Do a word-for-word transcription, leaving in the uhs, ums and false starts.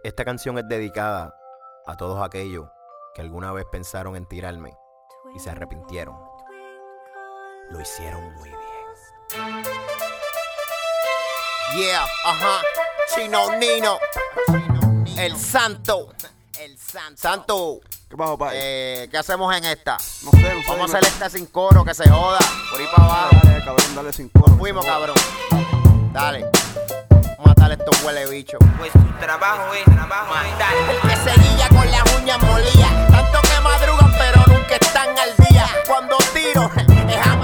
Esta canción es dedicada a todos aquellos que alguna vez pensaron en tirarme y se arrepintieron. Lo hicieron muy bien. Yeah, ajá. Chino Nino. El Santo. El Santo. Santo. ¿Qué pasó, pa? Eh, ¿Qué hacemos en esta? No sé, no sé. Vamos a hacer esta sin coro, que se joda. Por ahí para abajo. Dale, cabrón, dale sin coro. Nos fuimos, cabrón. Dale. Vamos a matar estos huele bichos. Pues tu trabajo es trabajo matar. Que se guilla con las uñas molías. Tanto que madrugan, pero nunca están al día. Cuando tiro, es a